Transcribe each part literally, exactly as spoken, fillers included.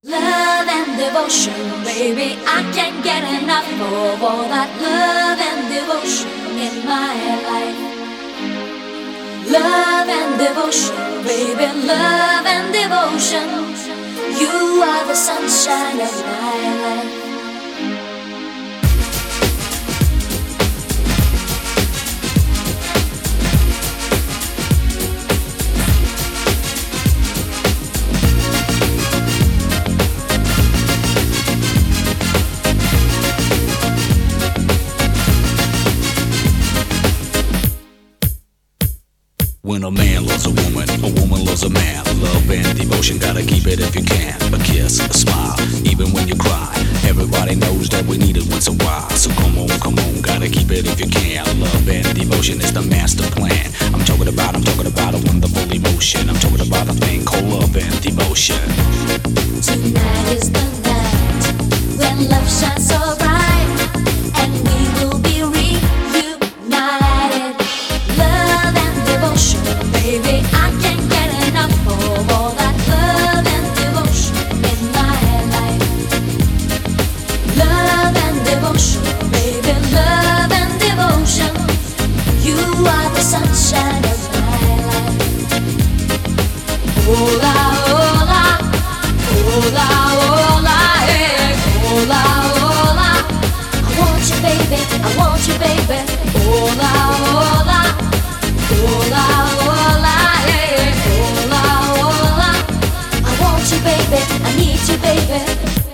Love and devotion, baby, I can't get enough of all that love and devotion in my life. Love and devotion, baby, love and devotion. You are the sunshine of my life. When a man loves a woman, a woman loves a man. Love and devotion, gotta keep it if you can. A kiss, a smile, even when you cry. Everybody knows that we need it once in a while. So come on, come on, gotta keep it if you can. Love and devotion is the master plan. I'm talking about, I'm talking about a wonderful emotion. I'm talking about a thing called love and devotion. Tonight is the night when love shines so bright, and we will be reunited. Love and devotion, baby, I can't get enough of all that love and devotion in my life. Love and devotion, baby, love and devotion. You are the sunshine of my life. Hola, hola, hola, hola, hey, hola, hola. I want you, baby, I want you, baby. Hola, hola, hola, hola, hey, hola, hola. I want you, baby, I need you, baby.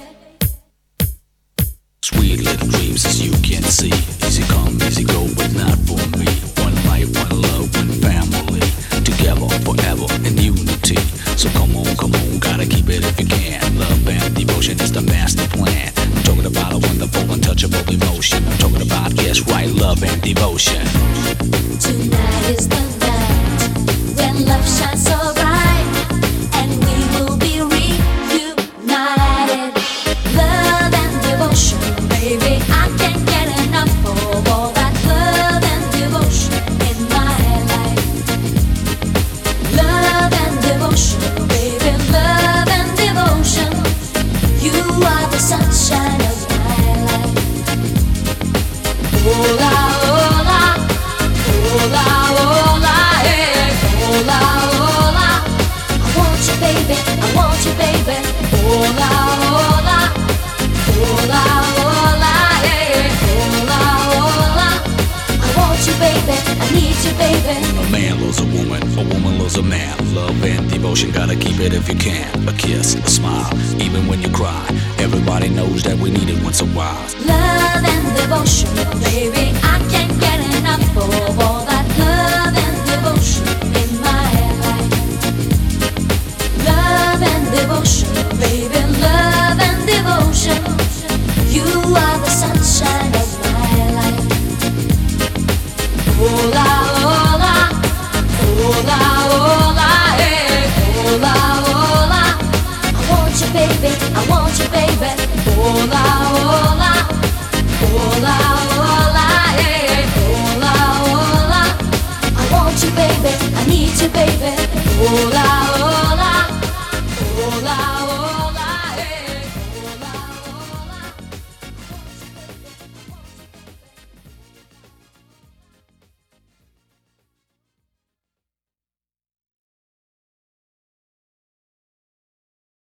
Sweet little dreams as you can see. Easy come, easy go, but not for me. One life, one love, one family. Together forever in unity. So come on, come on, gotta keep it if you can. Love and devotion is the master plan. I'm talking about a wonderful, untouchable emotion. I'm talking about, yes, right, love and devotion. Tonight is the night when love shines so bright, and we will be reunited. Love and devotion, baby, I can't get enough of all that love and devotion in my life. Love and devotion, baby, love and devotion. You are the sunshine of my life. Hola, hola, hola, hola, hey, hola, hola. I want you, baby, I want you, baby. Hola, hola, hola, hola, hey, hola, hola. I want you, baby, I need you, baby. A man loves a woman, a woman loves a man. Love and devotion, gotta keep it if you can. A kiss, a smile, even when you cry. Everybody knows that we need it once in a while. Love and devotion, baby, I can't get enough of all that love and devotion in my life. Love and devotion, baby, love and devotion. You are the sunshine of my life. Hola, hola, hola, hola, hey, hola, hola. I want you, baby, I want you, baby. Hola, hola, hola, hola, hey, hola, hola. I want you, baby, I need you, baby.